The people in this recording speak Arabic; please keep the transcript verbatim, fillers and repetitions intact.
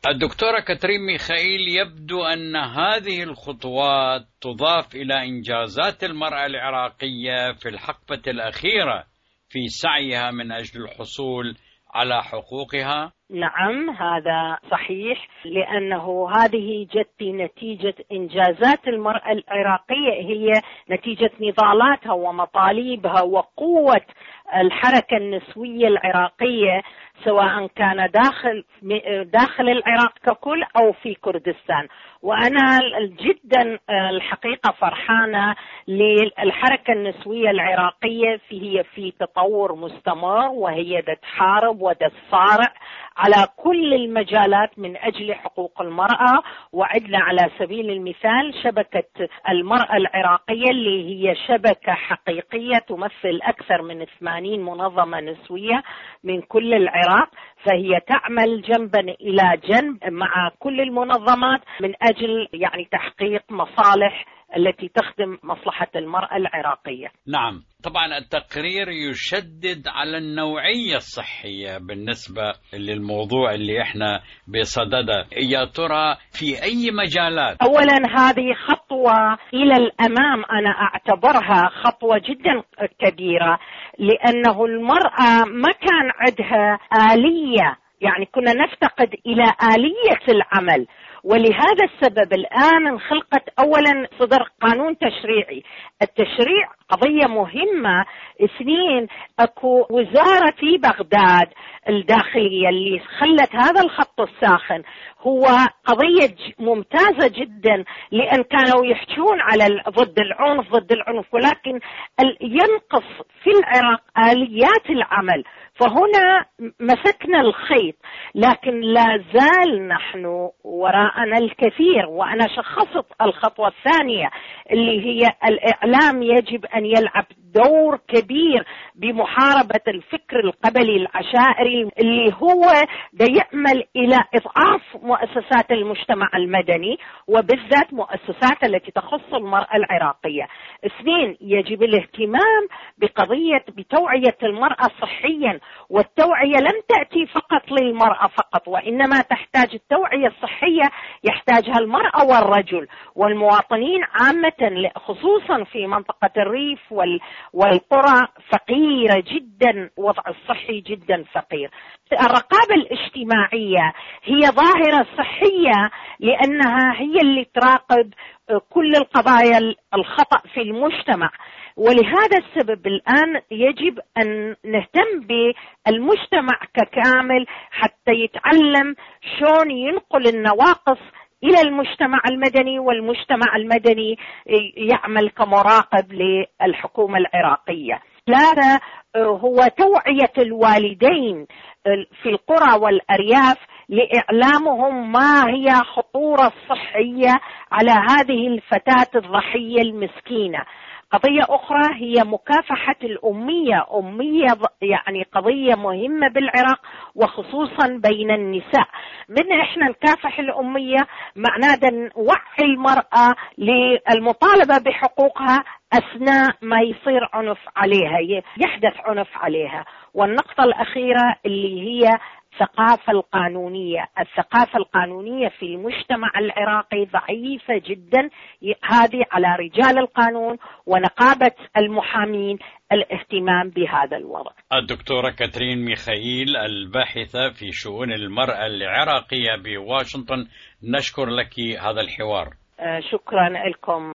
الدكتورة كاترين ميخائيل، يبدو أن هذه الخطوات تضاف إلى إنجازات المرأة العراقية في الحقبة الأخيرة في سعيها من أجل الحصول على حقوقها. نعم، هذا صحيح، لأنه هذه جت نتيجة إنجازات المرأة العراقية، هي نتيجة نضالاتها ومطالبها وقوة الحركة النسوية العراقية، سواء كان داخل داخل العراق ككل أو في كردستان. وأنا جدا الحقيقة فرحانة للحركة النسوية العراقية، هي في تطور مستمر، وهي تحارب وتصارع على كل المجالات من أجل حقوق المرأة. وعدنا على سبيل المثال شبكة المرأة العراقية، اللي هي شبكة حقيقية تمثل أكثر من ثمانين منظمة نسوية من كل العراق، فهي تعمل جنبا إلى جنب مع كل المنظمات من أجل يعني تحقيق مصالح التي تخدم مصلحة المرأة العراقية. نعم، طبعا التقرير يشدد على النوعية الصحية بالنسبة للموضوع اللي احنا بصدده. يا ترى في أي مجالات؟ أولا، هذه خطوة إلى الأمام، أنا أعتبرها خطوة جدا كبيرة، لأنه المرأة ما كان عندها آلية، يعني كنا نفتقد إلى آلية العمل، ولهذا السبب الآن انخلقت أولا صدر قانون تشريعي. التشريع قضية مهمة. اثنين، أكو وزارة في بغداد الداخلية اللي خلت هذا الخط الساخن، هو قضية ممتازة جدا، لأن كانوا يحجون على ضد العنف ضد العنف ولكن ينقص في العراق آليات العمل، فهنا مسكنا الخيط، لكن لا زال نحن وراءنا الكثير. وأنا شخصت الخطوة الثانية اللي هي الإعلام يجب أن يلعب دور كبير بمحاربة الفكر القبلي العشائري اللي هو دا يعمل إلى إضعاف مؤسسات المجتمع المدني، وبالذات مؤسسات التي تخص المرأة العراقية. اثنين، يجب الاهتمام بقضية بتوعية المرأة صحيا، والتوعية لم تأتي فقط للمرأة فقط، وإنما تحتاج التوعية الصحية يحتاجها المرأة والرجل والمواطنين عامة، خصوصا في منطقة الريف والقرى فقيرة جدا، وضع الصحي جدا فقير. الرقابة الاجتماعية هي ظاهرة صحية، لأنها هي اللي تراقب كل القضايا الخطأ في المجتمع، ولهذا السبب الآن يجب أن نهتم بالمجتمع ككامل حتى يتعلم شلون ينقل النواقص إلى المجتمع المدني، والمجتمع المدني يعمل كمراقب للحكومة العراقية. ثلاثة، هو توعية الوالدين في القرى والأرياف لإعلامهم ما هي خطورة الصحية على هذه الفتاة الضحية المسكينة. قضية أخرى هي مكافحة الأمية. أمية يعني قضية مهمة بالعراق، وخصوصا بين النساء. من إحنا نكافح الأمية معناه نوعي المرأة للمطالبة بحقوقها أثناء ما يصير عنف عليها، يحدث عنف عليها. والنقطة الأخيرة اللي هي الثقافة القانونية. الثقافة القانونية في المجتمع العراقي ضعيفة جدا، هذه على رجال القانون ونقابة المحامين الاهتمام بهذا الوضع. الدكتورة كاترين ميخائيل، الباحثة في شؤون المرأة العراقية بواشنطن، نشكر لك هذا الحوار. شكرا لكم.